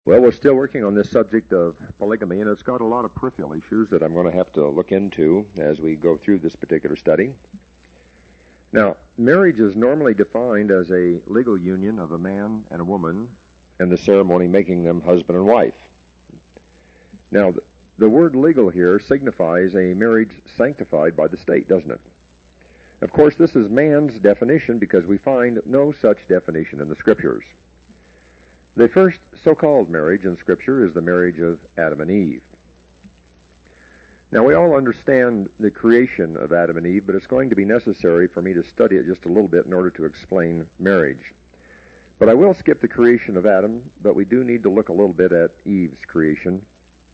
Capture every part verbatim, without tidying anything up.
Well, we're still working on this subject of polygamy, and it's got a lot of peripheral issues that I'm going to have to look into as we go through this particular study. Now, marriage is normally defined as a legal union of a man and a woman, and the ceremony making them husband and wife. Now, the word legal here signifies a marriage sanctified by the state, doesn't it? Of course, this is man's definition because we find no such definition in the Scriptures. The first so-called marriage in Scripture is the marriage of Adam and Eve. Now, we all understand the creation of Adam and Eve, but it's going to be necessary for me to study it just a little bit in order to explain marriage. But I will skip the creation of Adam, but we do need to look a little bit at Eve's creation.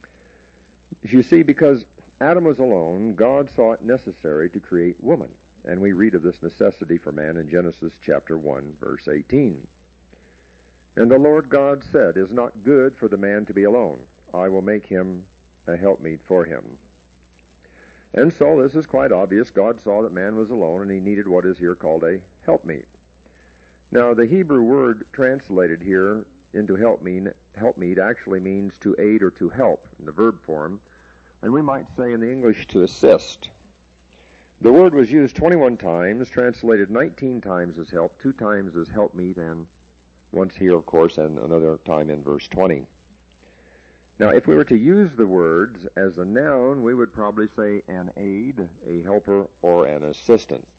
You see, because Adam was alone, God saw it necessary to create woman. And we read of this necessity for man in Genesis chapter one, verse eighteen. And the Lord God said, "It is not good for the man to be alone. I will make him a helpmeet for him." And so this is quite obvious. God saw that man was alone, and he needed what is here called a helpmeet. Now, the Hebrew word translated here into helpmeet, helpmeet actually means to aid or to help in the verb form, and we might say in the English to assist. The word was used twenty-one times, translated nineteen times as help, two times as helpmeet, and once here, of course, and another time in verse twenty. Now, if we were to use the words as a noun, we would probably say an aid, a helper, or an assistant.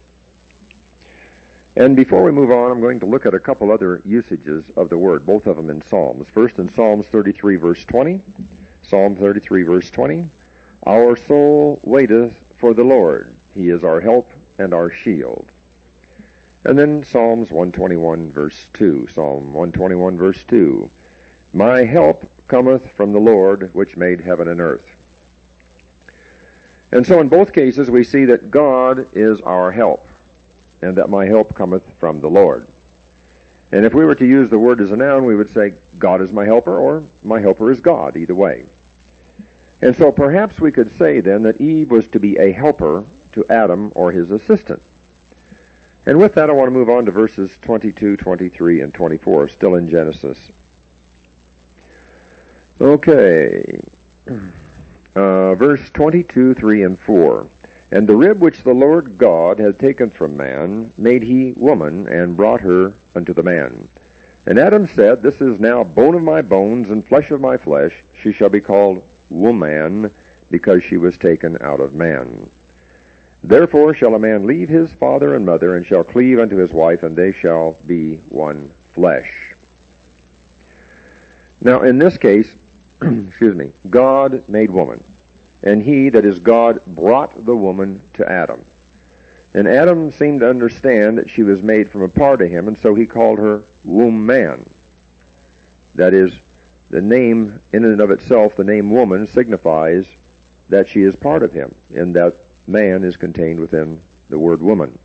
And before we move on, I'm going to look at a couple other usages of the word, both of them in Psalms. First in Psalms thirty-three, verse twenty. Psalm thirty-three, verse twenty. Our soul waiteth for the Lord. He is our help and our shield. And then Psalms one twenty-one, verse two. Psalm one twenty-one, verse two. My help cometh from the Lord, which made heaven and earth. And so in both cases we see that God is our help, and that my help cometh from the Lord. And if we were to use the word as a noun, we would say God is my helper, or my helper is God, either way. And so perhaps we could say then that Eve was to be a helper to Adam or his assistant. And with that, I want to move on to verses twenty-two, twenty-three, and twenty-four, still in Genesis. Okay. Uh, verse twenty-two, three, and four. And the rib which the Lord God had taken from man made he woman, and brought her unto the man. And Adam said, This is now bone of my bones, and flesh of my flesh. She shall be called woman, because she was taken out of man. Therefore shall a man leave his father and mother, and shall cleave unto his wife, and they shall be one flesh. Now, in this case, excuse me, God made woman, and he, that is God, brought the woman to Adam. And Adam seemed to understand that she was made from a part of him, and so he called her woman. That is, the name, in and of itself, the name woman, signifies that she is part of him, in that man is contained within the word woman.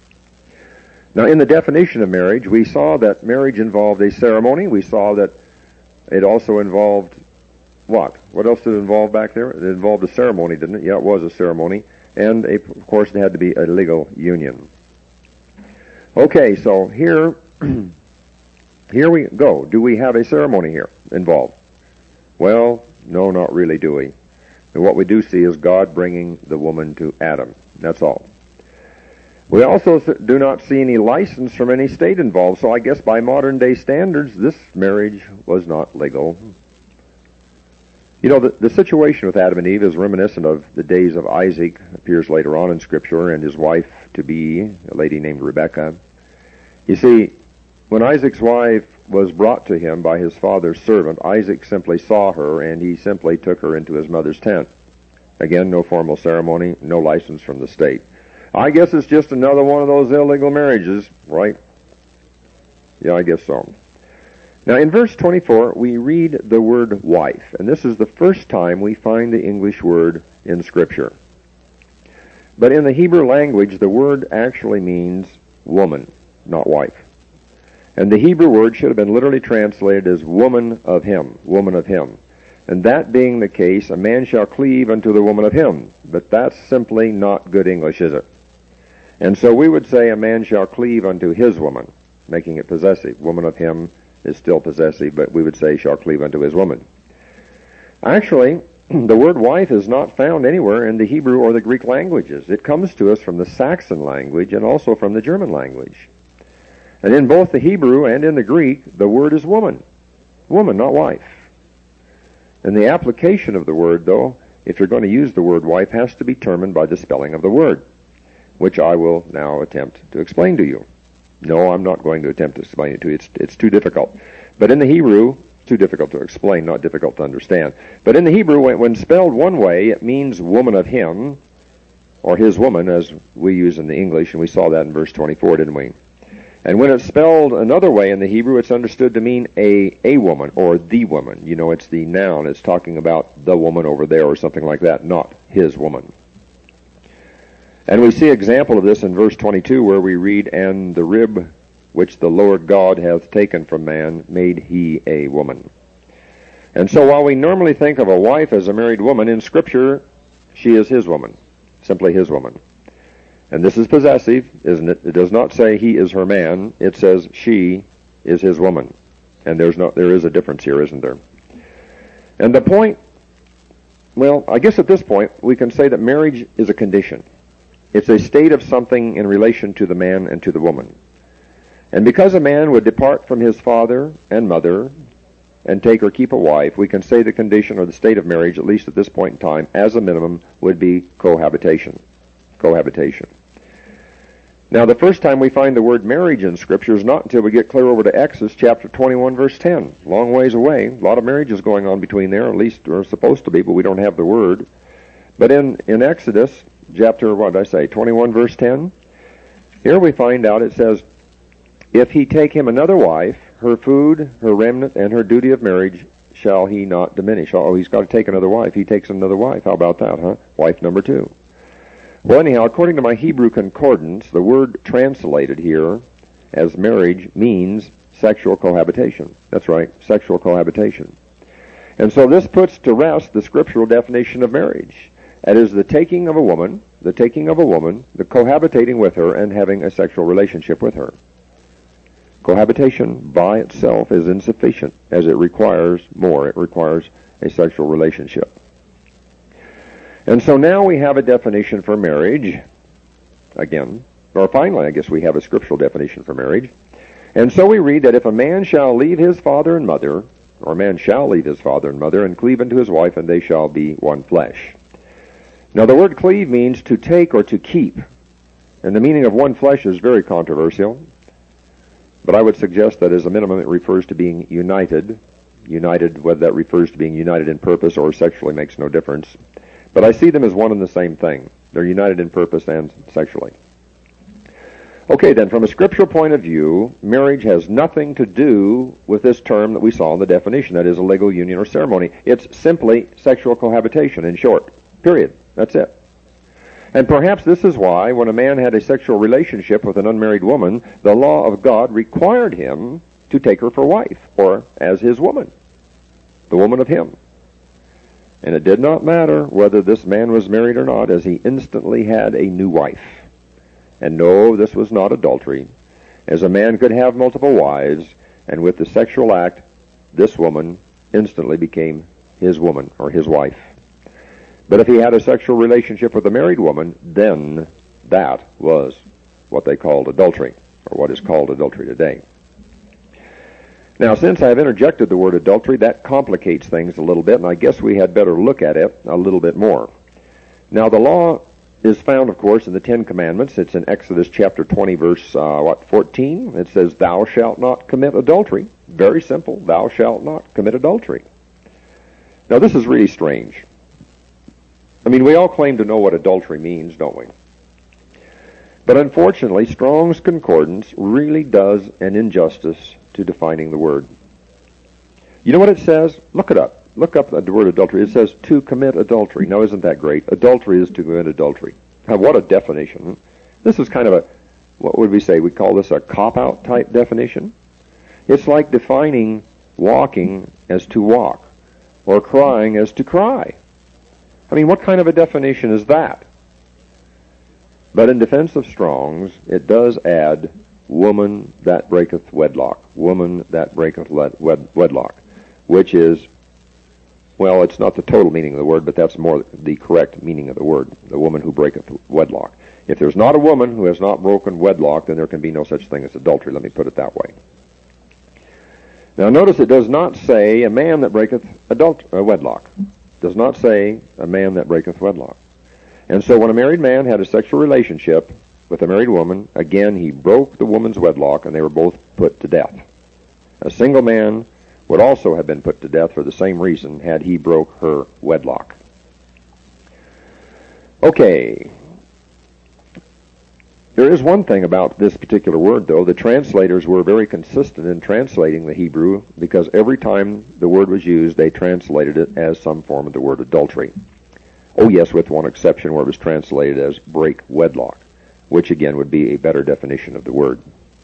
Now, in the definition of marriage, we saw that marriage involved a ceremony. We saw that it also involved what? What else did it involve back there? It involved a ceremony, didn't it? Yeah, it was a ceremony. And, a, of course, it had to be a legal union. Okay, so here, here we go. Do we have a ceremony here involved? Well, no, not really, do we? And what we do see is God bringing the woman to Adam. That's all. We also do not see any license from any state involved, so I guess by modern day standards, this marriage was not legal. You know, the, the situation with Adam and Eve is reminiscent of the days of Isaac, appears later on in Scripture, and his wife-to-be, a lady named Rebekah. You see, when Isaac's wife was brought to him by his father's servant, Isaac simply saw her, and he simply took her into his mother's tent. Again, no formal ceremony, no license from the state. I guess it's just another one of those illegal marriages, right? Yeah, I guess so. Now, in verse twenty-four, we read the word wife, and this is the first time we find the English word in Scripture. But in the Hebrew language, the word actually means woman, not wife. And the Hebrew word should have been literally translated as woman of him, woman of him. And that being the case, a man shall cleave unto the woman of him. But that's simply not good English, is it? And so we would say a man shall cleave unto his woman, making it possessive, woman of him, is still possessive, but we would say shall cleave unto his woman. Actually, the word wife is not found anywhere in the Hebrew or the Greek languages. It comes to us from the Saxon language and also from the German language. And in both the Hebrew and in the Greek, the word is woman. Woman, not wife. And the application of the word, though, if you're going to use the word wife, has to be determined by the spelling of the word, which I will now attempt to explain to you. No, I'm not going to attempt to explain it to you. It's, it's too difficult. But in the Hebrew, too difficult to explain, not difficult to understand. But in the Hebrew, when, when spelled one way, it means woman of him, or his woman, as we use in the English, and we saw that in verse twenty-four, didn't we? And when it's spelled another way in the Hebrew, it's understood to mean a, a woman, or the woman. You know, it's the noun. It's talking about the woman over there, or something like that, not his woman. And we see example of this in verse twenty-two, where we read, and the rib which the Lord God hath taken from man, made he a woman. And so while we normally think of a wife as a married woman, in Scripture, she is his woman, simply his woman. And this is possessive, isn't it? It does not say he is her man. It says she is his woman. And there's no, there is a difference here, isn't there? And the point, well, I guess at this point, we can say that marriage is a condition. It's a state of something in relation to the man and to the woman. And because a man would depart from his father and mother and take or keep a wife, we can say the condition or the state of marriage, at least at this point in time, as a minimum, would be cohabitation. Cohabitation. Now, the first time we find the word marriage in Scripture is not until we get clear over to Exodus chapter twenty-one, verse ten. Long ways away. A lot of marriages going on between there, at least are supposed to be, but we don't have the word. But in, in Exodus chapter, what did I say, twenty-one, verse ten, here we find out it says, if he take him another wife, her food, her remnant, and her duty of marriage shall he not diminish. Oh, he's got to take another wife. He takes another wife. How about that, huh? Wife number two. Well, anyhow, according to my Hebrew concordance, the word translated here as marriage means sexual cohabitation. That's right, sexual cohabitation. And so this puts to rest the scriptural definition of marriage. That is the taking of a woman, the taking of a woman, the cohabitating with her, and having a sexual relationship with her. Cohabitation by itself is insufficient, as it requires more. It requires a sexual relationship. And so now we have a definition for marriage, again, or finally, I guess we have a scriptural definition for marriage. And so we read that if a man shall leave his father and mother, or a man shall leave his father and mother, and cleave unto his wife, and they shall be one flesh. Now the word cleave means to take or to keep, and the meaning of one flesh is very controversial. But I would suggest that as a minimum it refers to being united. United, whether that refers to being united in purpose or sexually makes no difference. But I see them as one and the same thing. They're united in purpose and sexually. Okay, then, from a scriptural point of view, marriage has nothing to do with this term that we saw in the definition, that is a legal union or ceremony. It's simply sexual cohabitation, in short. Period. That's it. And perhaps this is why, when a man had a sexual relationship with an unmarried woman, the law of God required him to take her for wife, or as his woman, the woman of him. And it did not matter whether this man was married or not, as he instantly had a new wife. And no, this was not adultery, as a man could have multiple wives, and with the sexual act, this woman instantly became his woman, or his wife. But if he had a sexual relationship with a married woman, then that was what they called adultery, or what is called adultery today. Now, since I've interjected the word adultery, that complicates things a little bit, and I guess we had better look at it a little bit more. Now, the law is found, of course, in the Ten Commandments. It's in Exodus chapter twenty, verse, uh, what, fourteen? It says, thou shalt not commit adultery. Very simple. Thou shalt not commit adultery. Now, this is really strange. I mean, we all claim to know what adultery means, don't we? But unfortunately, Strong's Concordance really does an injustice to defining the word. You know what it says? Look it up. Look up the word adultery. It says to commit adultery. Now, isn't that great? Adultery is to commit adultery. Now, what a definition. This is kind of a, what would we say? We call this a cop-out type definition. It's like defining walking as to walk, or crying as to cry. I mean, what kind of a definition is that? But in defense of Strong's, it does add woman that breaketh wedlock, woman that breaketh led, wed, wedlock, which is, well, it's not the total meaning of the word, but that's more the correct meaning of the word, the woman who breaketh wedlock. If there's not a woman who has not broken wedlock, then there can be no such thing as adultery. Let me put it that way. Now notice it does not say a man that breaketh adult, uh, wedlock. It does not say a man that breaketh wedlock. And so when a married man had a sexual relationship with a married woman, again he broke the woman's wedlock and they were both put to death. A single man would also have been put to death for the same reason had he broke her wedlock. Okay. There is one thing about this particular word, though. The translators were very consistent in translating the Hebrew because every time the word was used, they translated it as some form of the word adultery. Oh, yes, with one exception where it was translated as break wedlock, which again would be a better definition of the word.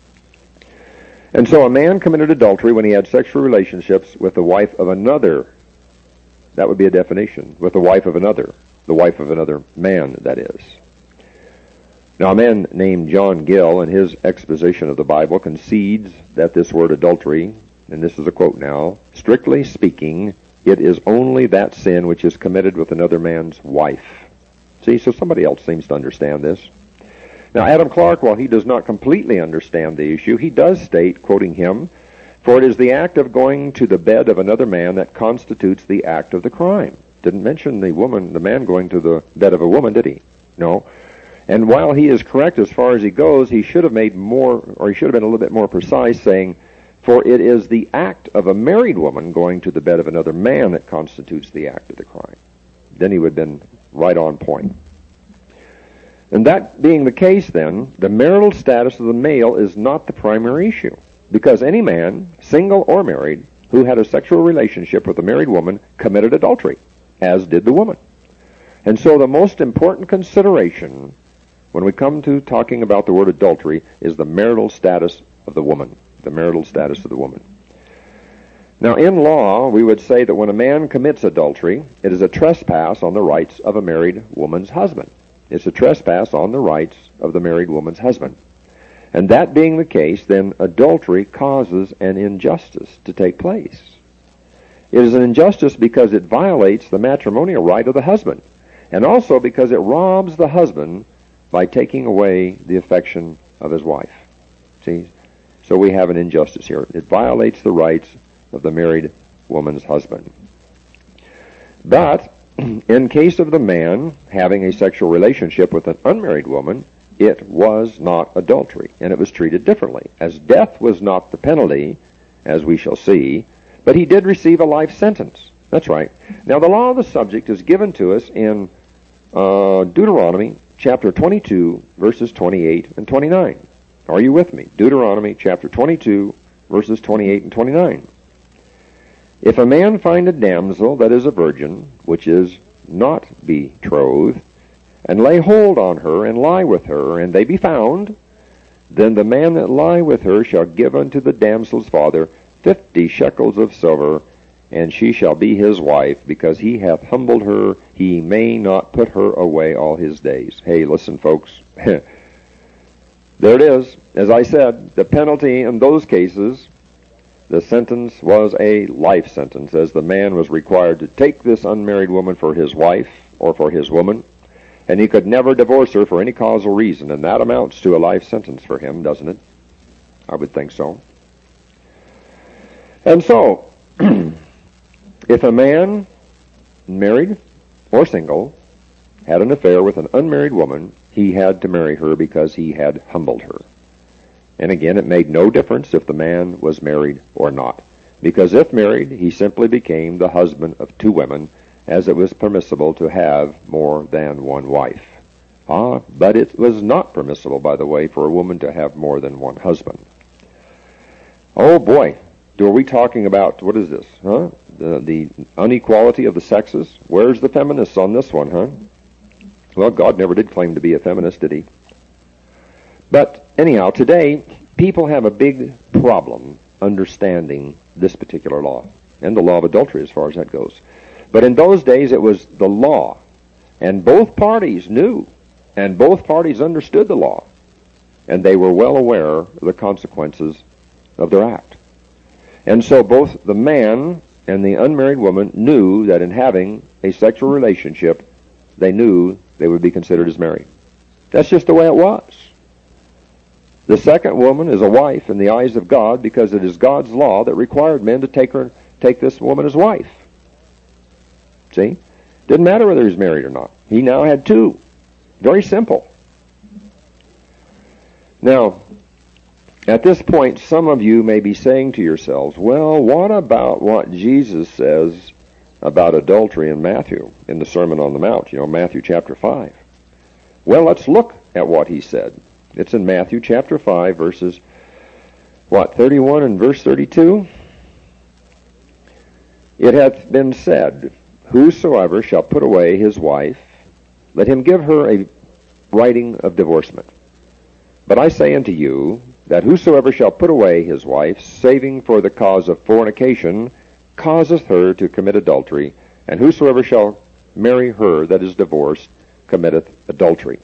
And so a man committed adultery when he had sexual relationships with the wife of another. That would be a definition. With the wife of another. The wife of another man, that is. Now, a man named John Gill, in his exposition of the Bible, concedes that this word adultery, and this is a quote now, strictly speaking, it is only that sin which is committed with another man's wife. See, so somebody else seems to understand this. Now, Adam Clarke, while he does not completely understand the issue, he does state, quoting him, for it is the act of going to the bed of another man that constitutes the act of the crime. Didn't mention the woman, the man going to the bed of a woman, did he? No. And while he is correct as far as he goes, he should have made more, or he should have been a little bit more precise, saying, for it is the act of a married woman going to the bed of another man that constitutes the act of the crime. Then he would have been right on point. And that being the case, then, the marital status of the male is not the primary issue, because any man, single or married, who had a sexual relationship with a married woman committed adultery, as did the woman. And so the most important consideration when we come to talking about the word adultery is the marital status of the woman. The marital status of the woman. Now, in law, we would say that when a man commits adultery, it is a trespass on the rights of a married woman's husband. It's a trespass on the rights of the married woman's husband. And that being the case, then adultery causes an injustice to take place. It is an injustice because it violates the matrimonial right of the husband, and also because it robs the husband by taking away the affection of his wife. See? So we have an injustice here. It violates the rights of the married woman's husband. But in case of the man having a sexual relationship with an unmarried woman, it was not adultery, and it was treated differently, as death was not the penalty, as we shall see, but he did receive a life sentence. That's right. Now, the law of the subject is given to us in uh, Deuteronomy chapter twenty-two, verses twenty-eight and twenty-nine. Are you with me? Deuteronomy chapter twenty-two, verses twenty-eight and twenty-nine. If a man find a damsel that is a virgin, which is not betrothed, and lay hold on her, and lie with her, and they be found, then the man that lie with her shall give unto the damsel's father fifty shekels of silver, and she shall be his wife, because he hath humbled her, he may not put her away all his days. Hey, listen, folks. There it is. As I said, the penalty in those cases, the sentence was a life sentence, as the man was required to take this unmarried woman for his wife, or for his woman, and he could never divorce her for any causal reason, and that amounts to a life sentence for him, doesn't it? I would think so. And so, if a man, married or single, had an affair with an unmarried woman, he had to marry her because he had humbled her. And again, it made no difference if the man was married or not, because if married, he simply became the husband of two women, as it was permissible to have more than one wife. Ah, but it was not permissible, by the way, for a woman to have more than one husband. Oh boy, are we talking about, what is this, huh? The, the inequality of the sexes? Where's the feminists on this one, huh? Well, God never did claim to be a feminist, did he? But anyhow, today, people have a big problem understanding this particular law, and the law of adultery as far as that goes. But in those days, it was the law, and both parties knew, and both parties understood the law. and they were well aware of the consequences of their act. And so both the man and the unmarried woman knew that in having a sexual relationship, they knew they would be considered as married. That's just the way it was. The second woman is a wife in the eyes of God because it is God's law that required men to take her, take this woman as wife. See? Didn't matter whether he was married or not. He now had two. Very simple. Now, at this point, some of you may be saying to yourselves, well, what about what Jesus says about adultery in Matthew, in the Sermon on the Mount, you know, Matthew chapter five? Well, let's look at what he said. It's in Matthew chapter five, verses, what, thirty-one and verse thirty-two? It hath been said, whosoever shall put away his wife, let him give her a writing of divorcement. But I say unto you, that whosoever shall put away his wife, saving for the cause of fornication, causeth her to commit adultery, and whosoever shall marry her that is divorced, committeth adultery.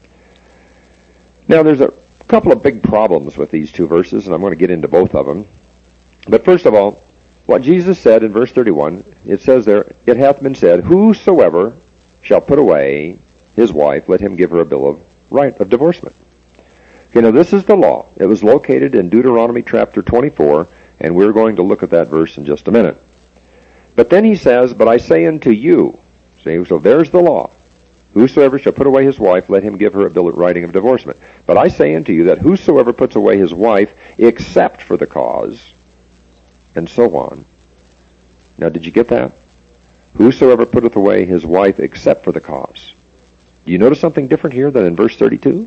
Now, there's a couple of big problems with these two verses, and I'm going to get into both of them. But first of all, what Jesus said in verse thirty-one, it says there, it hath been said, whosoever shall put away his wife, let him give her a bill of right of divorcement. You know, this is the law. It was located in Deuteronomy chapter twenty-four, and we're going to look at that verse in just a minute. But then he says, but I say unto you, see, so there's the law. Whosoever shall put away his wife, let him give her a bill of writing of divorcement. But I say unto you that whosoever puts away his wife, except for the cause, and so on. Now, did you get that? Whosoever putteth away his wife, except for the cause. Do you notice something different here than in verse thirty-two?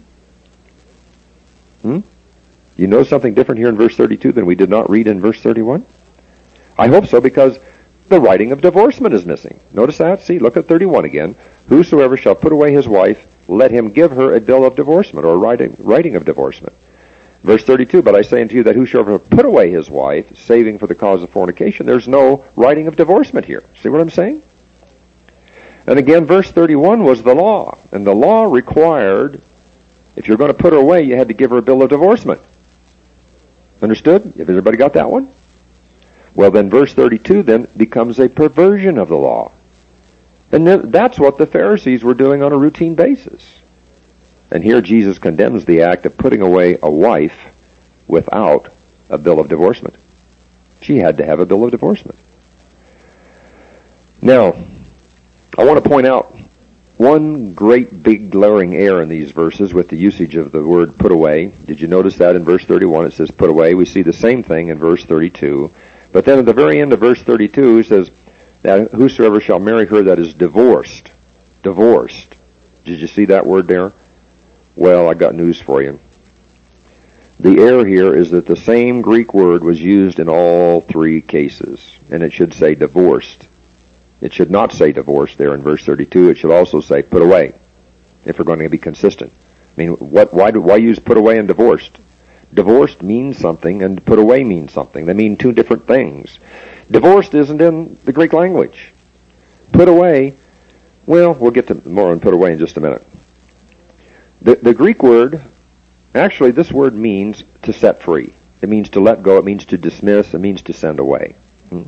Hmm? You notice something different here in verse thirty-two than we did not read in verse thirty-one? I hope so, because the writing of divorcement is missing. Notice that? See, look at thirty-one again. Whosoever shall put away his wife, let him give her a bill of divorcement, or writing, writing of divorcement. Verse thirty-two, but I say unto you that whosoever put away his wife, saving for the cause of fornication, there's no writing of divorcement here. See what I'm saying? And again, verse thirty-one was the law, and the law required, if you're going to put her away, you had to give her a bill of divorcement. Understood? Have everybody got that one? Well, then verse thirty-two then becomes a perversion of the law. And then that's what the Pharisees were doing on a routine basis. And here Jesus condemns the act of putting away a wife without a bill of divorcement. She had to have a bill of divorcement. Now, I want to point out one great big glaring error in these verses with the usage of the word put away. Did you notice that in verse thirty-one it says put away? We see the same thing in verse thirty-two. But then at the very end of verse thirty-two it says that whosoever shall marry her that is divorced. Divorced. Did you see that word there? Well, I got news for you. The error here is that the same Greek word was used in all three cases, and it should say divorced. It should not say divorced there in verse thirty-two. It should also say put away, if we're going to be consistent. I mean, what? Why, do, why use put away and divorced? Divorced means something, and put away means something. They mean two different things. Divorced isn't in the Greek language. Put away, well, we'll get to more on put away in just a minute. The, the Greek word, actually this word means to set free. It means to let go. It means to dismiss. It means to send away. Hmm.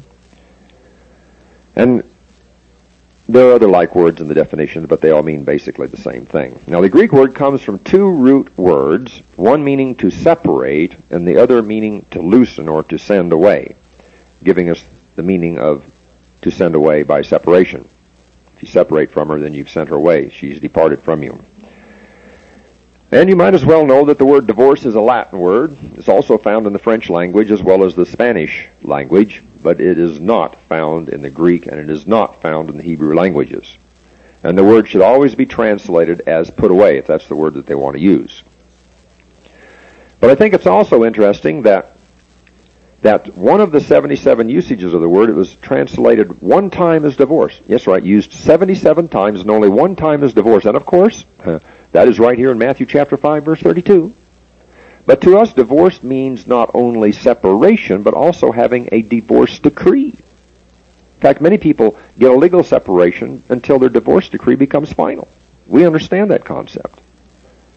And there are other like words in the definitions, but they all mean basically the same thing. Now, the Greek word comes from two root words, one meaning to separate, and the other meaning to loosen or to send away, giving us the meaning of to send away by separation. If you separate from her, then you've sent her away. She's departed from you. And you might as well know that the word divorce is a Latin word. It's also found in the French language as well as the Spanish language, but it is not found in the Greek, and it is not found in the Hebrew languages. And the word should always be translated as put away, if that's the word that they want to use. But I think it's also interesting that that one of the seventy-seven usages of the word, it was translated one time as divorce. Yes, right, used seventy-seven times and only one time as divorce. And of course, that is right here in Matthew chapter five, verse thirty-two. But to us, divorce means not only separation, but also having a divorce decree. In fact, many people get a legal separation until their divorce decree becomes final. We understand that concept.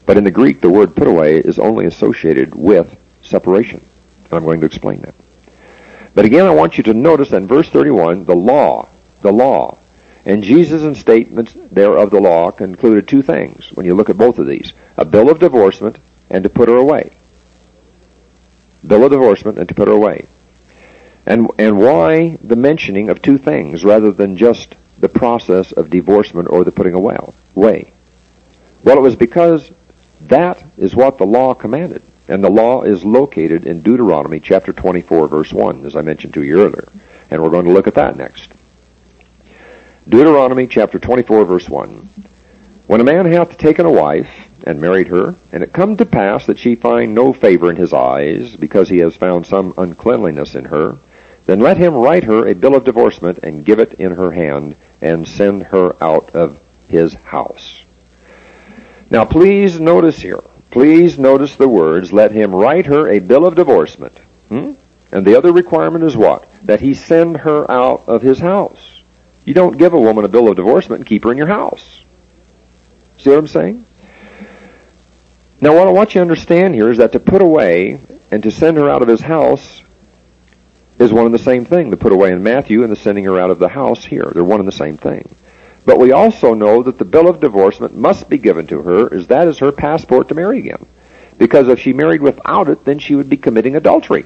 But in the Greek, the word put away is only associated with separation. And I'm going to explain that. But again, I want you to notice that in verse thirty-one, the law, the law, and Jesus' statements there of the law concluded two things when you look at both of these. A bill of divorcement and to put her away. Bill of divorcement and to put her away. And, and why the mentioning of two things rather than just the process of divorcement or the putting away? Well, it was because that is what the law commanded. And the law is located in Deuteronomy chapter twenty-four, verse one, as I mentioned to you earlier. And we're going to look at that next. Deuteronomy chapter twenty-four, verse one. When a man hath taken a wife, and married her, and it come to pass that she find no favor in his eyes, because he has found some uncleanliness in her, then let him write her a bill of divorcement, and give it in her hand, and send her out of his house. Now please notice here, please notice the words, let him write her a bill of divorcement. Hmm? And the other requirement is what? That he send her out of his house. You don't give a woman a bill of divorcement and keep her in your house. See what I'm saying? Now what I want you to understand here is that to put away and to send her out of his house is one and the same thing. The put away in Matthew and the sending her out of the house here. They're one and the same thing. But we also know that the bill of divorcement must be given to her, as that is her passport to marry again. Because if she married without it, then she would be committing adultery.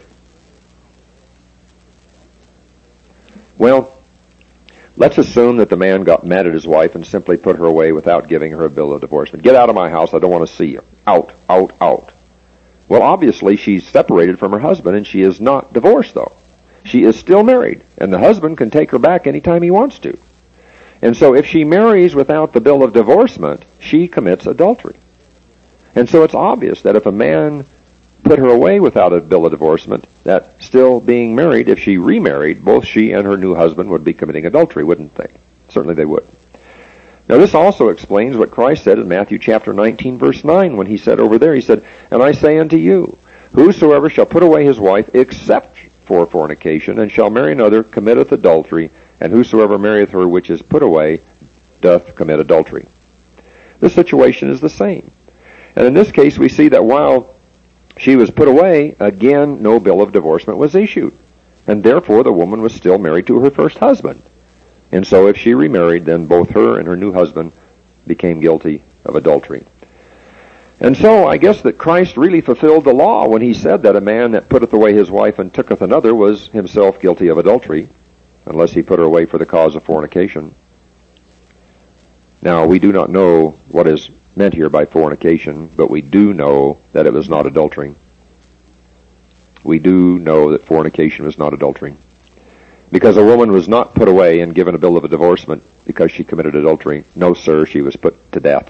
Well, let's assume that the man got mad at his wife and simply put her away without giving her a bill of divorcement. Get out of my house, I don't want to see you. Out, out, out. Well, obviously she's separated from her husband, and she is not divorced, though. She is still married, and the husband can take her back anytime he wants to. And so if she marries without the bill of divorcement, she commits adultery. And so it's obvious that if a man put her away without a bill of divorcement, that still being married, if she remarried, both she and her new husband would be committing adultery, wouldn't they? Certainly they would. Now this also explains what Christ said in Matthew chapter nineteen, verse nine, when he said over there, he said, and I say unto you, whosoever shall put away his wife, except for fornication, and shall marry another, committeth adultery, and whosoever marrieth her which is put away, doth commit adultery. The situation is the same. And in this case, we see that while she was put away, again, no bill of divorcement was issued. And therefore, the woman was still married to her first husband. And so if she remarried, then both her and her new husband became guilty of adultery. And so I guess that Christ really fulfilled the law when he said that a man that putteth away his wife and tooketh another was himself guilty of adultery, unless he put her away for the cause of fornication. Now, we do not know what is meant here by fornication, but we do know that it was not adultery. We do know that fornication was not adultery. Because a woman was not put away and given a bill of divorcement because she committed adultery. No, sir, she was put to death.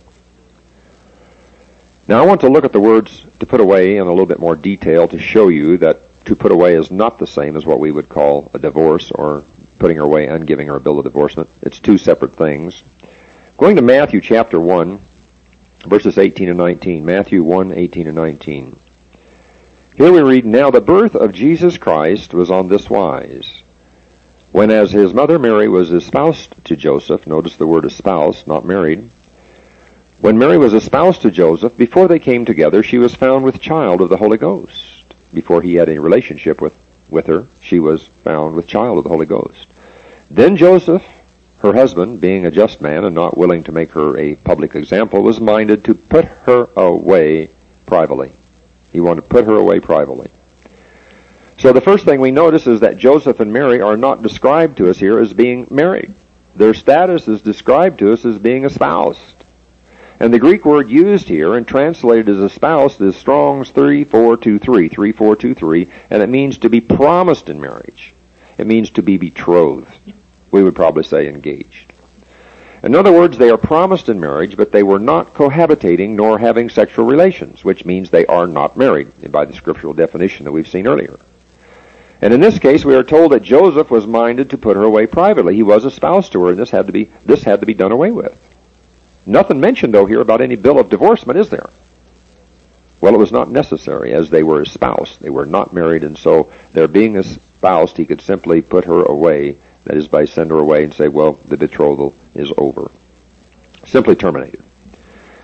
Now, I want to look at the words to put away in a little bit more detail to show you that to put away is not the same as what we would call a divorce or putting her away and giving her a bill of divorcement. It's two separate things. Going to Matthew chapter one, verses eighteen and nineteen. Matthew one, eighteen and nineteen. Here we read, now the birth of Jesus Christ was on this wise. When as his mother Mary was espoused to Joseph, notice the word espoused, not married. When Mary was espoused to Joseph, before they came together, she was found with child of the Holy Ghost. Before he had any relationship with, with her, she was found with child of the Holy Ghost. Then Joseph, her husband, being a just man and not willing to make her a public example, was minded to put her away privately. He wanted to put her away privately. So the first thing we notice is that Joseph and Mary are not described to us here as being married. Their status is described to us as being espoused. And the Greek word used here and translated as espoused is Strong's three four two three, three four two three, and it means to be promised in marriage. It means to be betrothed. We would probably say engaged. In other words, they are promised in marriage, but they were not cohabitating nor having sexual relations, which means they are not married, by the scriptural definition that we've seen earlier. And in this case, we are told that Joseph was minded to put her away privately. He was espoused to her, and this had to be this had to be done away with. Nothing mentioned, though, here about any bill of divorcement, is there? Well, it was not necessary, as they were espoused. They were not married, and so their being espoused, he could simply put her away, that is, by send her away and say, well, the betrothal is over. Simply terminated.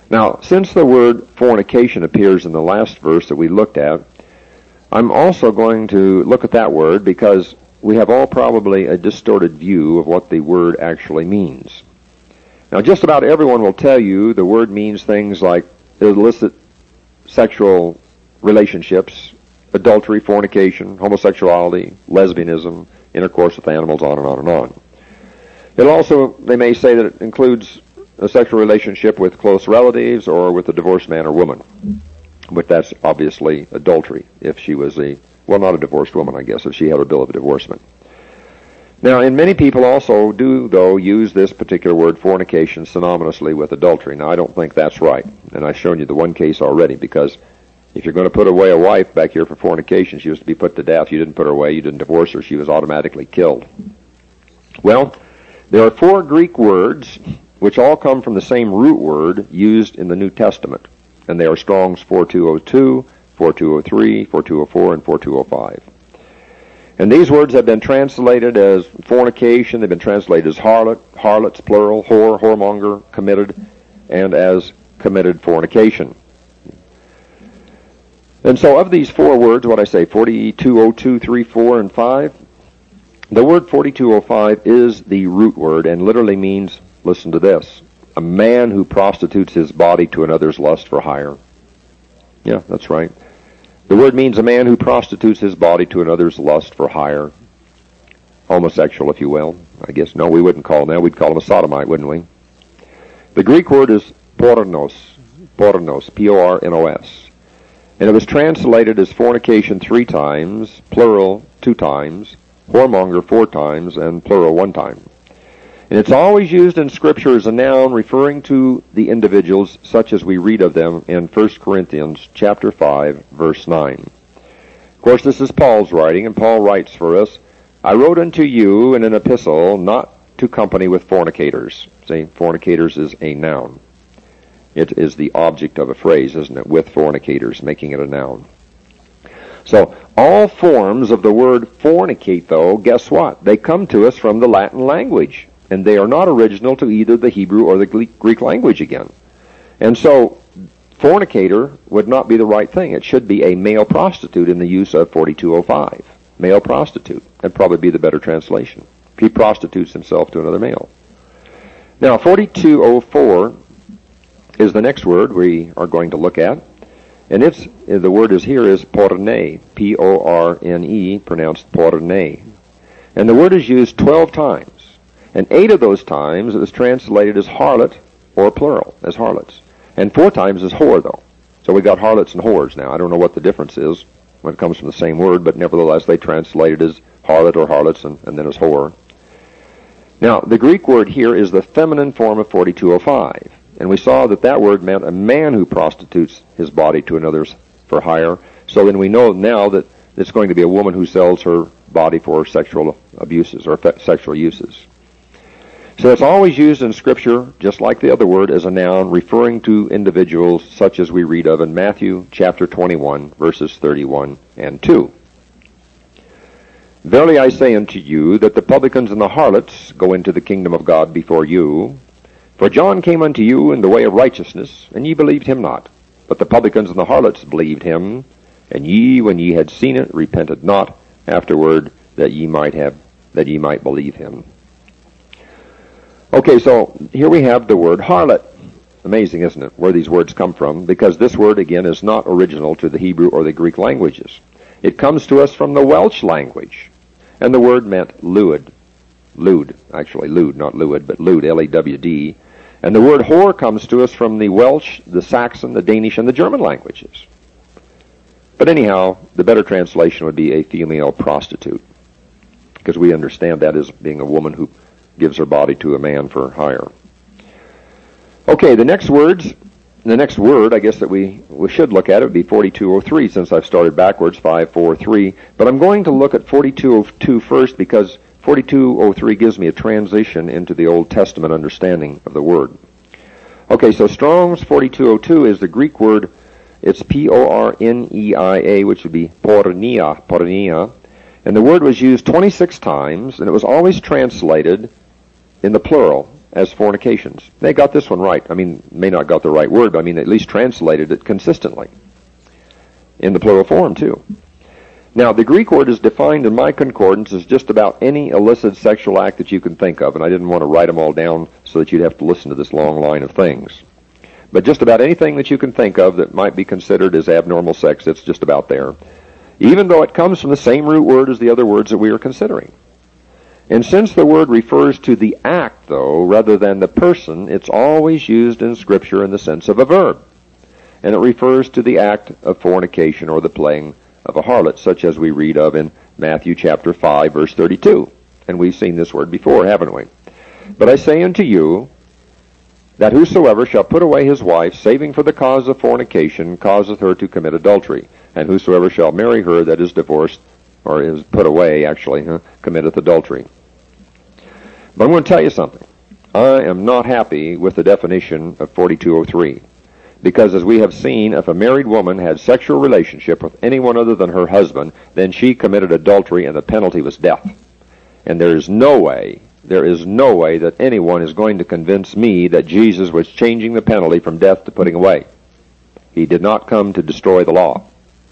Now, since the word fornication appears in the last verse that we looked at, I'm also going to look at that word because we have all probably a distorted view of what the word actually means. Now, just about everyone will tell you the word means things like illicit sexual relationships, adultery, fornication, homosexuality, lesbianism, intercourse with animals, on and on and on. It also, they may say that it includes a sexual relationship with close relatives or with a divorced man or woman. But that's obviously adultery if she was a, well, not a divorced woman, I guess, if she had a bill of divorcement. Now, and many people also do, though, use this particular word fornication synonymously with adultery. Now, I don't think that's right. And I've shown you the one case already, because if you're going to put away a wife back here for fornication, she was to be put to death. You didn't put her away. You didn't divorce her. She was automatically killed. Well, there are four Greek words which all come from the same root word used in the New Testament. And they are Strong's four two oh two, four two oh three, four two oh four, and four two oh five. And these words have been translated as fornication. They've been translated as harlot, harlots, plural, whore, whoremonger, committed, and as committed fornication. And so of these four words, what I say, forty-two oh two, three, four, and five, the word forty-two oh five is the root word and literally means, listen to this, a man who prostitutes his body to another's lust for hire. Yeah, that's right. The word means a man who prostitutes his body to another's lust for hire. Homosexual, if you will. I guess, no, we wouldn't call him that. We'd call him a sodomite, wouldn't we? The Greek word is pornos, pornos, P O R N O S. And it was translated as fornication three times, plural two times, whoremonger four times, and plural one time. And it's always used in Scripture as a noun referring to the individuals such as we read of them in First Corinthians chapter five, verse nine. Of course, this is Paul's writing, and Paul writes for us, I wrote unto you in an epistle not to company with fornicators. See, fornicators is a noun. It is the object of a phrase, isn't it, with fornicators, making it a noun. So, all forms of the word fornicate, though, guess what? They come to us from the Latin language. And they are not original to either the Hebrew or the Greek language again. And so, fornicator would not be the right thing. It should be a male prostitute in the use of forty-two oh five. Male prostitute. That'd probably be the better translation. He prostitutes himself to another male. Now, forty-two oh four is the next word we are going to look at. And it's, the word is here is porne, P O R N E, pronounced porne. And the word is used twelve times. And eight of those times it was translated as harlot, or plural, as harlots. And four times as whore, though. So we got harlots and whores now. I don't know what the difference is when it comes from the same word, but nevertheless they translate it as harlot or harlots and, and then as whore. Now, the Greek word here is the feminine form of forty-two oh five. And we saw that that word meant a man who prostitutes his body to another's for hire. So then we know now that it's going to be a woman who sells her body for sexual abuses or fe- sexual uses. So it's always used in Scripture, just like the other word, as a noun referring to individuals such as we read of in Matthew chapter twenty-one, verses thirty-one and two. Verily I say unto you, that the publicans and the harlots go into the kingdom of God before you. For John came unto you in the way of righteousness, and ye believed him not. But the publicans and the harlots believed him, and ye, when ye had seen it, repented not afterward, that ye might have, that ye might believe him. Okay, so here we have the word harlot. Amazing, isn't it, where these words come from? Because this word, again, is not original to the Hebrew or the Greek languages. It comes to us from the Welsh language. And the word meant lewd. Lewd, actually, lewd, not lewd, but lewd, L E W D. And the word whore comes to us from the Welsh, the Saxon, the Danish, and the German languages. But anyhow, the better translation would be a female prostitute. Because we understand that as being a woman who gives her body to a man for hire. Okay, the next words, the next word, I guess that we, we should look at it would be forty-two oh three, since I've started backwards, five, four, three. But I'm going to look at forty-two oh two first, because forty-two oh three gives me a transition into the Old Testament understanding of the word. Okay, so Strong's forty-two oh two is the Greek word, it's P O R N E I A, which would be porneia, porneia. And the word was used twenty-six times, and it was always translated in the plural, as fornications. They got this one right. I mean, may not got the right word, but I mean, at least translated it consistently. In the plural form, too. Now, the Greek word is defined in my concordance as just about any illicit sexual act that you can think of, and I didn't want to write them all down so that you'd have to listen to this long line of things. But just about anything that you can think of that might be considered as abnormal sex, it's just about there, even though it comes from the same root word as the other words that we are considering. And since the word refers to the act, though, rather than the person, it's always used in Scripture in the sense of a verb. And it refers to the act of fornication or the playing of a harlot, such as we read of in Matthew chapter five, verse thirty-two. And we've seen this word before, haven't we? But I say unto you, that whosoever shall put away his wife, saving for the cause of fornication, causeth her to commit adultery. And whosoever shall marry her that is divorced, or is put away, actually, huh, committeth adultery. But I'm going to tell you something. I am not happy with the definition of forty-two oh three. Because as we have seen, if a married woman had sexual relationship with anyone other than her husband, then she committed adultery and the penalty was death. And there is no way, there is no way that anyone is going to convince me that Jesus was changing the penalty from death to putting away. He did not come to destroy the law.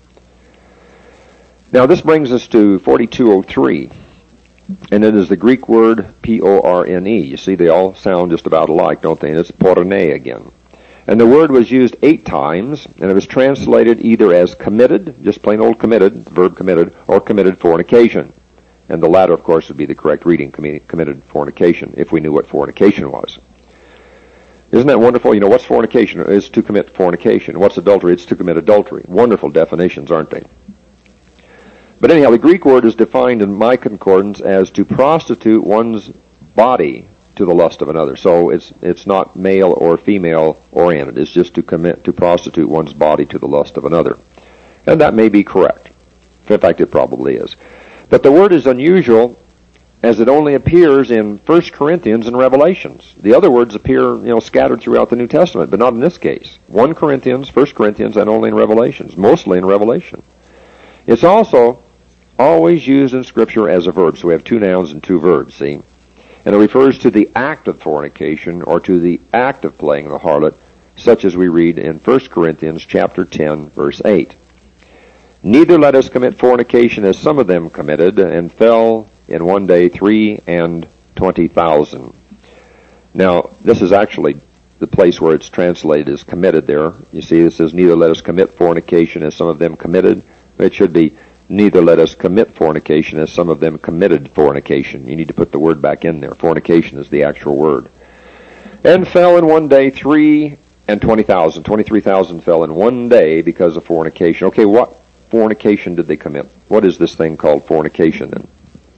Now this brings us to forty-two oh three. And it is the Greek word P O R N E. You see, they all sound just about alike, don't they? And it's porne again. And the word was used eight times, and it was translated either as committed, just plain old committed, the verb committed, or committed fornication. And the latter, of course, would be the correct reading, committed fornication, if we knew what fornication was. Isn't that wonderful? You know, what's fornication? It's to commit fornication. What's adultery? It's to commit adultery. Wonderful definitions, aren't they? But anyhow, the Greek word is defined in my concordance as to prostitute one's body to the lust of another. So it's it's not male or female oriented. It's just to commit to prostitute one's body to the lust of another. And that may be correct. In fact, it probably is. But the word is unusual as it only appears in First Corinthians and Revelations. The other words appear, you know, scattered throughout the New Testament, but not in this case. First Corinthians, First Corinthians, and only in Revelations, mostly in Revelation. It's also always used in Scripture as a verb. So we have two nouns and two verbs, see? And it refers to the act of fornication or to the act of playing the harlot, such as we read in First Corinthians chapter ten, verse eight. Neither let us commit fornication as some of them committed, and fell in one day three and twenty thousand. Now, this is actually the place where it's translated as committed there. You see, it says, neither let us commit fornication as some of them committed. It should be, neither let us commit fornication as some of them committed fornication. You need to put the word back in there. Fornication is the actual word. And fell in one day three and twenty thousand. Twenty-three thousand fell in one day because of fornication. Okay, what fornication did they commit? What is this thing called fornication then?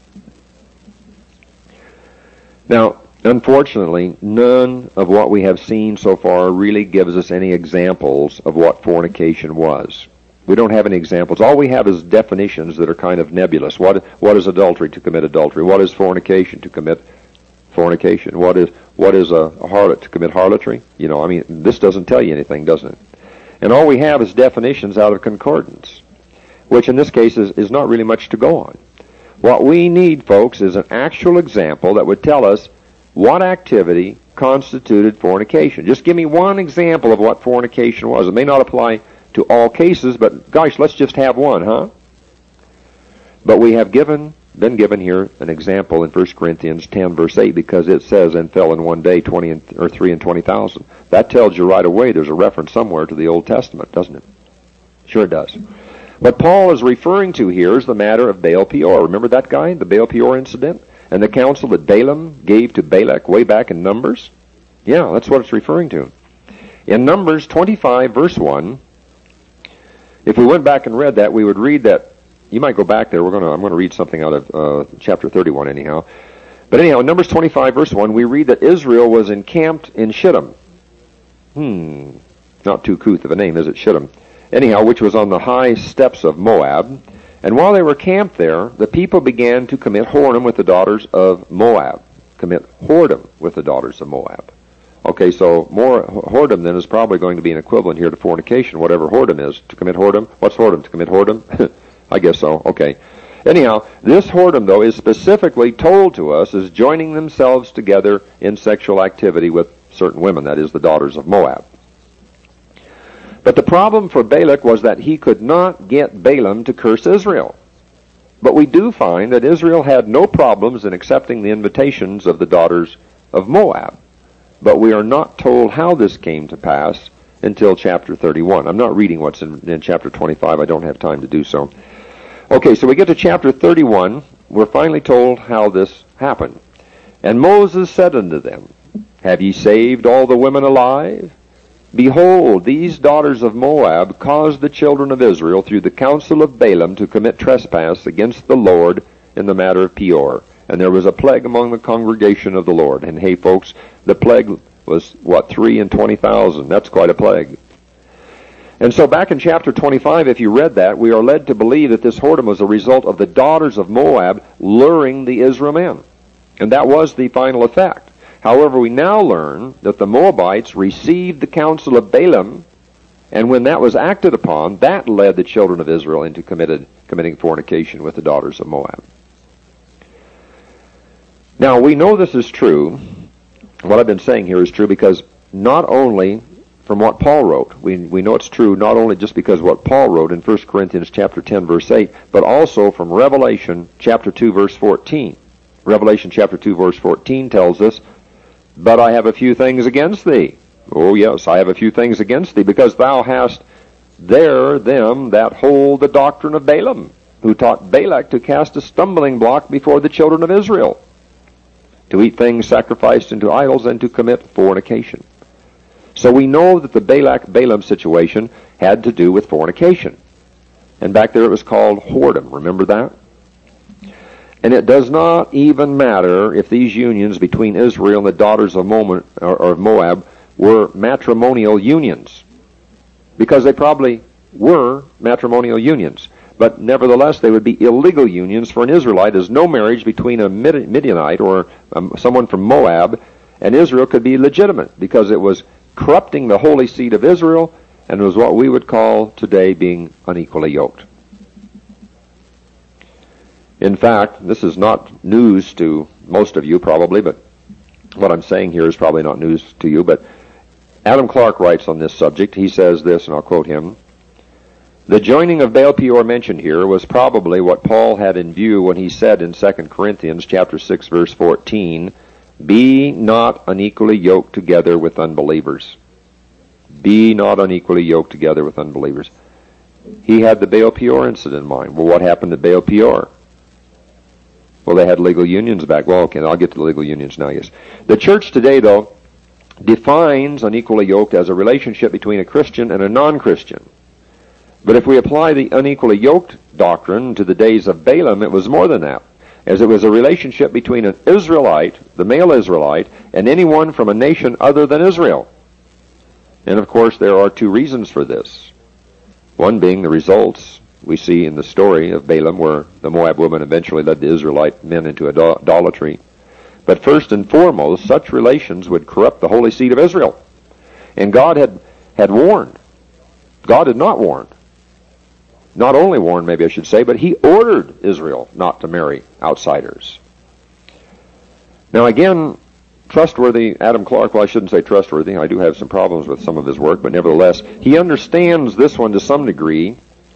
Now, unfortunately, none of what we have seen so far really gives us any examples of what fornication was. We don't have any examples. All we have is definitions that are kind of nebulous. What what is adultery? To commit adultery. What is fornication? To commit fornication. What is what is a, a harlot? To commit harlotry? You know, I mean, this doesn't tell you anything, doesn't it? And all we have is definitions out of concordance, which in this case is, is not really much to go on. What we need, folks, is an actual example that would tell us what activity constituted fornication. Just give me one example of what fornication was. It may not apply to all cases, but gosh, let's just have one, huh? But we have given, been given here an example in First Corinthians ten, verse eight, because it says, and fell in one day twenty and, or three and twenty thousand. That tells you right away there's a reference somewhere to the Old Testament, doesn't it? Sure it does. What Paul is referring to here is the matter of Baal Peor. Remember that guy, the Baal Peor incident? And the counsel that Balaam gave to Balak way back in Numbers? Yeah, that's what it's referring to. In Numbers twenty-five, verse one, if we went back and read that, we would read that. You might go back there. We're going to. I'm going to read something out of uh, chapter thirty-one, anyhow. But anyhow, in Numbers twenty-five, verse one, we read that Israel was encamped in Shittim. Hmm, not too couth of a name, is it? Shittim. Anyhow, which was on the high steppes of Moab. And while they were camped there, the people began to commit whoredom with the daughters of Moab. Commit whoredom with the daughters of Moab. Okay, so more whoredom then is probably going to be an equivalent here to fornication, whatever whoredom is. To commit whoredom. What's whoredom? To commit whoredom? I guess so. Okay. Anyhow, this whoredom, though, is specifically told to us as joining themselves together in sexual activity with certain women, that is, the daughters of Moab. But the problem for Balak was that he could not get Balaam to curse Israel. But we do find that Israel had no problems in accepting the invitations of the daughters of Moab. But we are not told how this came to pass until chapter thirty-one. I'm not reading what's in, in chapter twenty-five. I don't have time to do so. Okay, so we get to chapter thirty-one. We're finally told how this happened. And Moses said unto them, Have ye saved all the women alive? Behold, these daughters of Moab caused the children of Israel through the counsel of Balaam to commit trespass against the Lord in the matter of Peor. And there was a plague among the congregation of the Lord. And hey, folks, the plague was, what, three and twenty thousand. That's quite a plague. And so back in chapter twenty-five, if you read that, we are led to believe that this whoredom was a result of the daughters of Moab luring the Israel men. And that was the final effect. However, we now learn that the Moabites received the counsel of Balaam, and when that was acted upon, that led the children of Israel into committed, committing fornication with the daughters of Moab. Now, we know this is true. What I've been saying here is true because not only from what Paul wrote, we, we know it's true not only just because of what Paul wrote in First Corinthians chapter ten, verse eight, but also from Revelation chapter two, verse fourteen. Revelation chapter two, verse fourteen tells us, But I have a few things against thee. Oh, yes, I have a few things against thee, because thou hast there them that hold the doctrine of Balaam, who taught Balak to cast a stumbling block before the children of Israel, to eat things sacrificed unto idols, and to commit fornication. So we know that the Balak-Balaam situation had to do with fornication. And back there it was called whoredom. Remember that? And it does not even matter if these unions between Israel and the daughters of Moab were matrimonial unions, because they probably were matrimonial unions. But nevertheless, they would be illegal unions for an Israelite, as no marriage between a Midianite or um, someone from Moab and Israel could be legitimate, because it was corrupting the holy seed of Israel, and was what we would call today being unequally yoked. In fact, this is not news to most of you probably, but what I'm saying here is probably not news to you, but Adam Clark writes on this subject. He says this, and I'll quote him. The joining of Baal Peor mentioned here was probably what Paul had in view when he said in Second Corinthians chapter six, verse fourteen, Be not unequally yoked together with unbelievers. Be not unequally yoked together with unbelievers. He had the Baal Peor incident in mind. Well, what happened to Baal Peor? Well, they had legal unions back. Well, okay, I'll get to the legal unions now, yes. The church today, though, defines unequally yoked as a relationship between a Christian and a non-Christian. But if we apply the unequally yoked doctrine to the days of Balaam, it was more than that, as it was a relationship between an Israelite, the male Israelite, and anyone from a nation other than Israel. And of course, there are two reasons for this. One being the results we see in the story of Balaam, where the Moab woman eventually led the Israelite men into idolatry. But first and foremost, such relations would corrupt the holy seed of Israel. And God had, had warned. God had not warned. Not only warned, maybe I should say, but he ordered Israel not to marry outsiders. Now again, trustworthy Adam Clark, well, I shouldn't say trustworthy. I do have some problems with some of his work, but nevertheless, he understands this one to some degree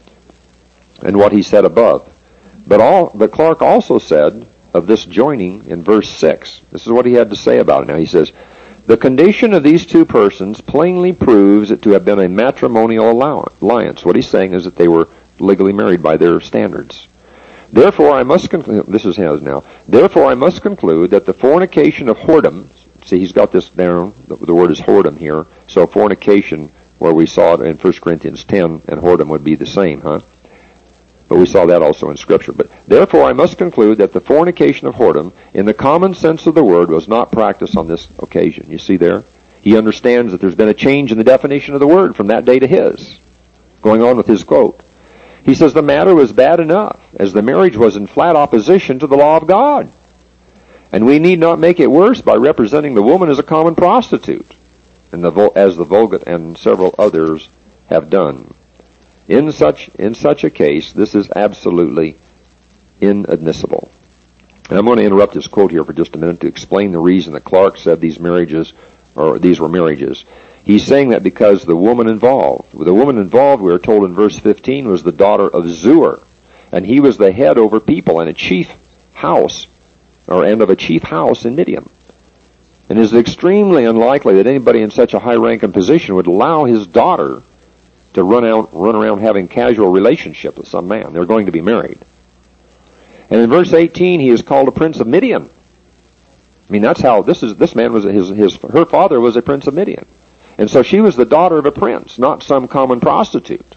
and what he said above. But all, but Clark also said of this joining in verse six. This is what he had to say about it. Now he says, the condition of these two persons plainly proves it to have been a matrimonial alliance. What he's saying is that they were legally married by their standards. Therefore I must conclude, this is his now, therefore I must conclude that the fornication of whoredom, see he's got this down, the, the word is whoredom here, so fornication, where we saw it in First Corinthians ten, and whoredom would be the same, huh? But we saw that also in Scripture. But therefore I must conclude that the fornication of whoredom, in the common sense of the word, was not practiced on this occasion. You see there? He understands that there's been a change in the definition of the word from that day to his. Going on with his quote. He says the matter was bad enough, as the marriage was in flat opposition to the law of God. And we need not make it worse by representing the woman as a common prostitute, and the, as the Vulgate and several others have done. In such, in such a case, this is absolutely inadmissible. And I'm going to interrupt this quote here for just a minute to explain the reason that Clark said these marriages, or these were marriages. He's saying that because the woman involved, the woman involved, we are told in verse fifteen, was the daughter of Zur, and he was the head over people and a chief house, or end of a chief house in Midian. And it is extremely unlikely that anybody in such a high rank and position would allow his daughter to run out, run around having casual relationship with some man. They're going to be married. And in verse eighteen, he is called a prince of Midian. I mean, that's how this is. This man was his his her father was a prince of Midian, and so she was the daughter of a prince, not some common prostitute.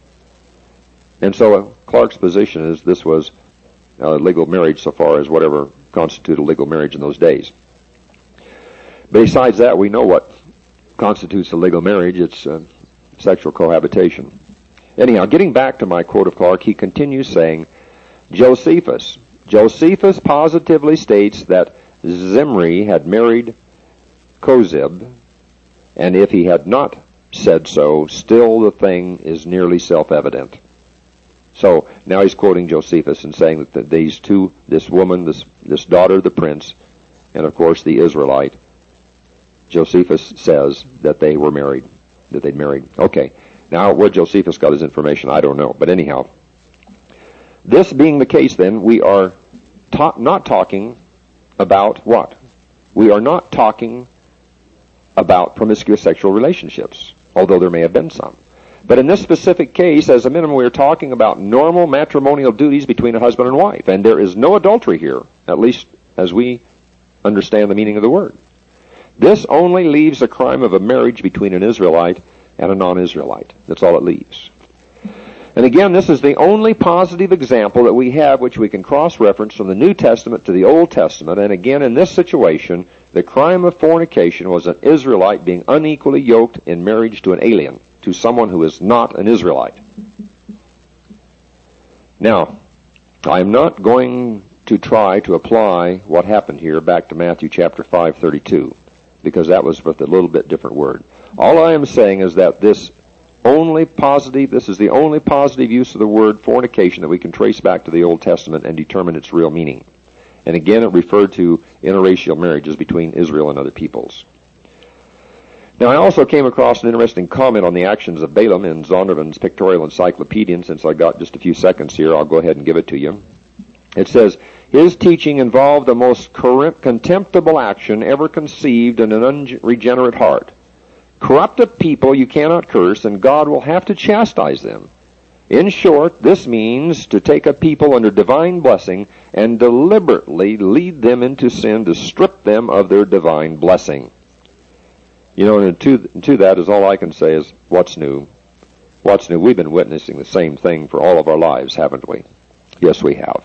And so uh, Clark's position is this was a legal marriage so far as whatever constituted a legal marriage in those days. Besides that, we know what constitutes a legal marriage. It's uh, sexual cohabitation. Anyhow, getting back to my quote of Clark, he continues saying, Josephus. Josephus positively states that Zimri had married Kozib, and if he had not said so, still the thing is nearly self-evident. So now he's quoting Josephus and saying that the, these two, this woman, this this daughter of the prince, and of course the Israelite, Josephus says that they were married, that they'd married. Okay, now where Josephus got his information, I don't know. But anyhow, this being the case, then, we are ta- not talking about what? We are not talking about promiscuous sexual relationships, although there may have been some. But in this specific case, as a minimum, we are talking about normal matrimonial duties between a husband and wife. And there is no adultery here, at least as we understand the meaning of the word. This only leaves a crime of a marriage between an Israelite and a non-Israelite. That's all it leaves. And again, this is the only positive example that we have which we can cross-reference from the New Testament to the Old Testament. And again, in this situation, the crime of fornication was an Israelite being unequally yoked in marriage to an alien, to someone who is not an Israelite. Now, I'm not going to try to apply what happened here back to Matthew chapter five thirty-two, because that was with a little bit different word. All I am saying is that this only positive, this is the only positive use of the word fornication that we can trace back to the Old Testament and determine its real meaning. And again, it referred to interracial marriages between Israel and other peoples. Now, I also came across an interesting comment on the actions of Balaam in Zondervan's Pictorial Encyclopedia, and since I got just a few seconds here, I'll go ahead and give it to you. It says, his teaching involved the most contemptible action ever conceived in an unregenerate heart. Corrupted people you cannot curse, and God will have to chastise them. In short, this means to take a people under divine blessing and deliberately lead them into sin to strip them of their divine blessing. You know, and to, to that is all I can say is, what's new? What's new? We've been witnessing the same thing for all of our lives, haven't we? Yes, we have.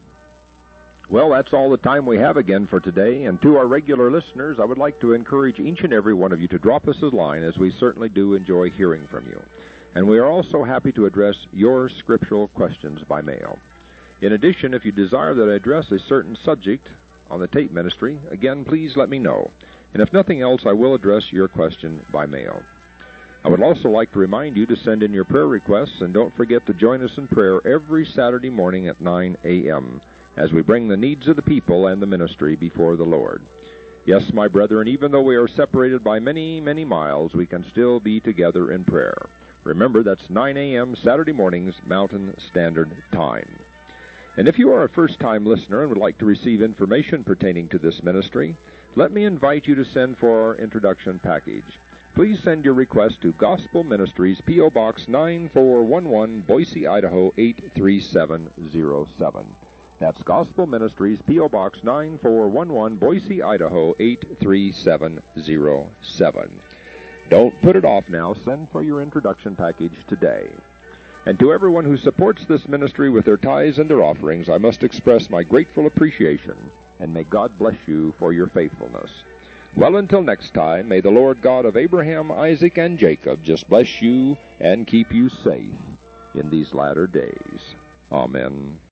Well, that's all the time we have again for today, and to our regular listeners, I would like to encourage each and every one of you to drop us a line, as we certainly do enjoy hearing from you. And we are also happy to address your scriptural questions by mail. In addition, if you desire that I address a certain subject on the tape ministry, again, please let me know. And if nothing else, I will address your question by mail. I would also like to remind you to send in your prayer requests, and don't forget to join us in prayer every Saturday morning at nine a.m., as we bring the needs of the people and the ministry before the Lord. Yes, my brethren, even though we are separated by many, many miles, we can still be together in prayer. Remember, that's nine a.m. Saturday mornings, Mountain Standard Time. And if you are a first-time listener and would like to receive information pertaining to this ministry, let me invite you to send for our introduction package. Please send your request to Gospel Ministries, P O. Box nine four one one, Boise, Idaho eight three seven zero seven. That's Gospel Ministries, P O. Box nine four one one, Boise, Idaho eight three seven zero seven. Don't put it off now. Send for your introduction package today. And to everyone who supports this ministry with their tithes and their offerings, I must express my grateful appreciation, and may God bless you for your faithfulness. Well, until next time, may the Lord God of Abraham, Isaac, and Jacob just bless you and keep you safe in these latter days. Amen.